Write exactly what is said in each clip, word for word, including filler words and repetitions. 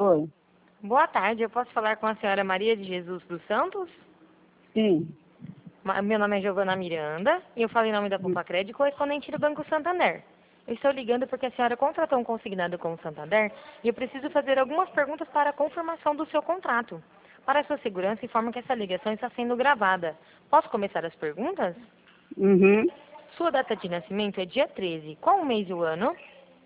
Oi. Boa tarde, eu posso falar com a senhora Maria de Jesus dos Santos? Sim. Ma- Meu nome é Giovana Miranda e eu falo em nome da Poupa-Cred, correspondente do Banco Santander. Eu estou ligando porque a senhora contratou um consignado com o Santander e eu preciso fazer algumas perguntas para a confirmação do seu contrato. Para a sua segurança, informo que essa ligação está sendo gravada. Posso começar as perguntas? Uhum. Sua data de nascimento é dia treze. Qual o mês e o ano?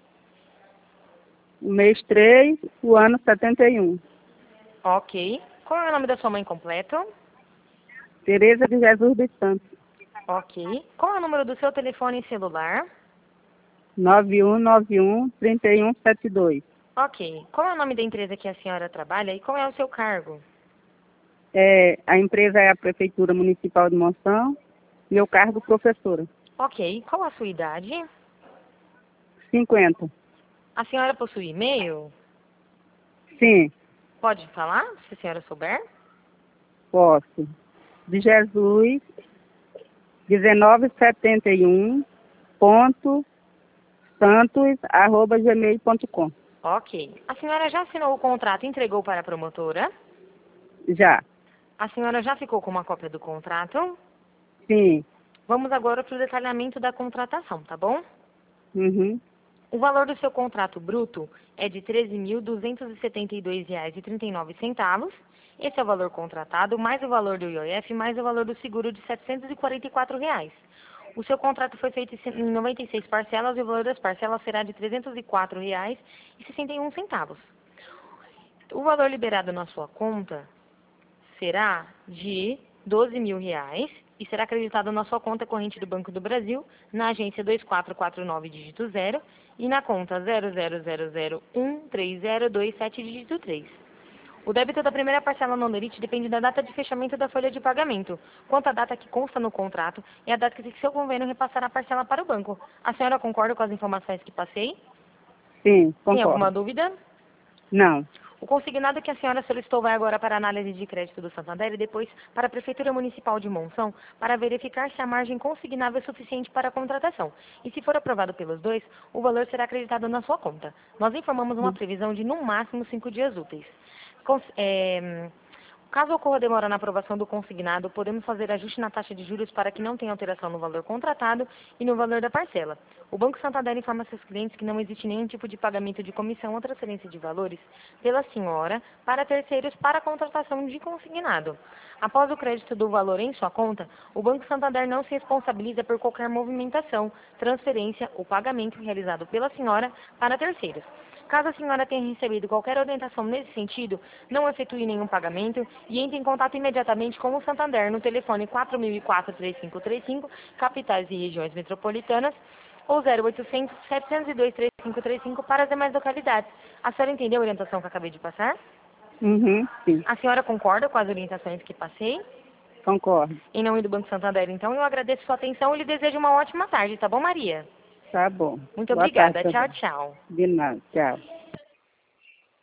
O mês três, o ano setenta e um. Ok. Qual é o nome da sua mãe completo? Tereza de Jesus dos Santos. Ok. Qual é o número do seu telefone celular? nove um nove um, três um sete dois. Ok. Qual é o nome da empresa que a senhora trabalha e qual é o seu cargo? É, a empresa é a Prefeitura Municipal de Monção. Meu cargo, professora. Ok. Qual a sua idade? cinquenta. A senhora possui e-mail? Sim, Pode falar, se a senhora souber? posso. De Jesus, dezenove setenta e um, ponto, santos, arroba, gmail ponto com. Ok. A senhora já assinou o contrato e entregou para a promotora? Já. A senhora já ficou com uma cópia do contrato? Sim. Vamos agora para o detalhamento da contratação, tá bom? Uhum. O valor do seu contrato bruto é de treze mil duzentos e setenta e dois reais e trinta e nove centavos. Esse é o valor contratado, mais o valor do I O F, mais o valor do seguro de setecentos e quarenta e quatro reais. O seu contrato foi feito em noventa e seis parcelas e o valor das parcelas será de trezentos e quatro reais e sessenta e um centavos. O valor liberado na sua conta será de doze mil reais e será acreditado na sua conta corrente do Banco do Brasil, na agência dois quatro quatro nove dígito zero e na conta zero zero zero zero um três zero dois sete dígito três. O débito da primeira parcela no limite depende da data de fechamento da folha de pagamento. Quanto à data que consta no contrato, é a data que seu convênio repassará a parcela para o banco. A senhora concorda com as informações que passei? Sim, Tem alguma concordo. dúvida? Não. O consignado que a senhora solicitou vai agora para a análise de crédito do Santander e depois para a Prefeitura Municipal de Monção para verificar se a margem consignável é suficiente para a contratação. E se for aprovado pelos dois, o valor será acreditado na sua conta. Nós informamos uma previsão de no máximo cinco dias úteis. Cons é, Caso ocorra demora na aprovação do consignado, podemos fazer ajuste na taxa de juros para que não tenha alteração no valor contratado e no valor da parcela. O Banco Santander informa seus clientes que não existe nenhum tipo de pagamento de comissão ou transferência de valores pela senhora para terceiros para a contratação de consignado. Após o crédito do valor em sua conta, o Banco Santander não se responsabiliza por qualquer movimentação, transferência ou pagamento realizado pela senhora para terceiros. Caso a senhora tenha recebido qualquer orientação nesse sentido, não efetue nenhum pagamento e entre em contato imediatamente com o Santander no telefone quatro mil e quatro, três cinco três cinco, capitais e regiões metropolitanas, ou zero oitocentos, setecentos e dois, três cinco três cinco para as demais localidades. A senhora entendeu a orientação que eu acabei de passar? Uhum. Sim, A senhora concorda com as orientações que passei? concordo. Em nome do Banco Santander, então, eu agradeço sua atenção e lhe desejo uma ótima tarde, tá bom, Maria? Tá bom. Muito Boa tarde obrigada. Tchau, também. tchau. De nada. Tchau.